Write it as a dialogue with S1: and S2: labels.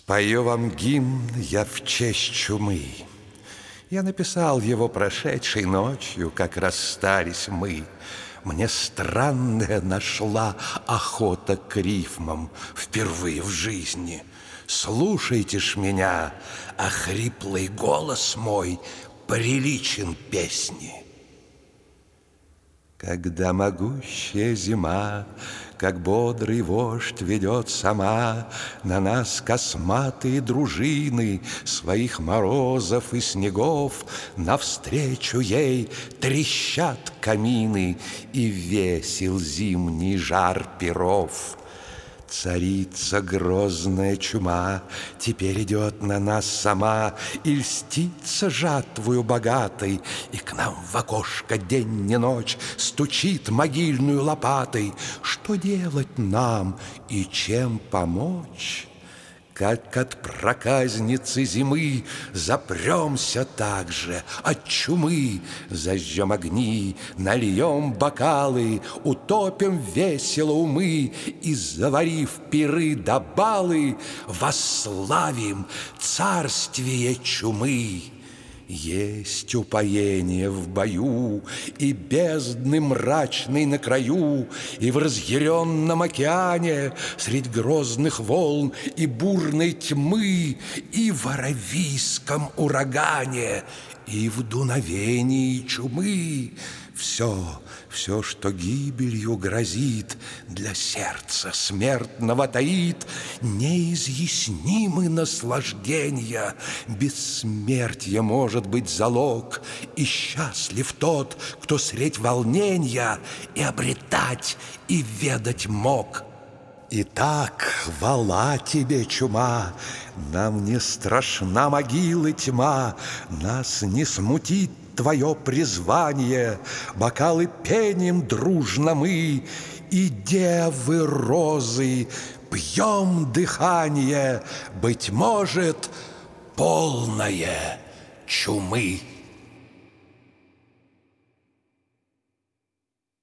S1: Спою вам гимн я в честь чумы. Я написал его прошедшей ночью, как расстались мы. Мне странная нашла охота к рифмам впервые в жизни. Слушайте ж меня, а хриплый голос мой приличен песни. Когда могущая зима, как бодрый вождь, ведет сама на нас косматые дружины своих морозов и снегов, навстречу ей трещат камины и весел зимний жар перов. Царица грозная чума теперь идет на нас сама и льстится жатвою богатой, и к нам в окошко день не ночь стучит могильную лопатой. Что делать нам и чем помочь? Как от проказницы зимы запремся так же от чумы, зажжем огни, нальем бокалы, утопим весело умы и, заварив пиры да балы, восславим царствие чумы. Есть упоение в бою и бездны мрачной на краю, и в разъяренном океане средь грозных волн и бурной тьмы, и в аравийском урагане, и в дуновении чумы. Все, что гибелью грозит, для сердца смертного таит неизъяснимы наслаждения. Бессмертие может быть залог, и счастлив тот, кто средь волнения и обретать, и ведать мог. Итак, хвала тебе, чума, нам не страшна могилы тьма, нас не смутит твое призвание, бокалы пеним дружно мы, и девы розы пьем дыхание, быть может, полное чумы.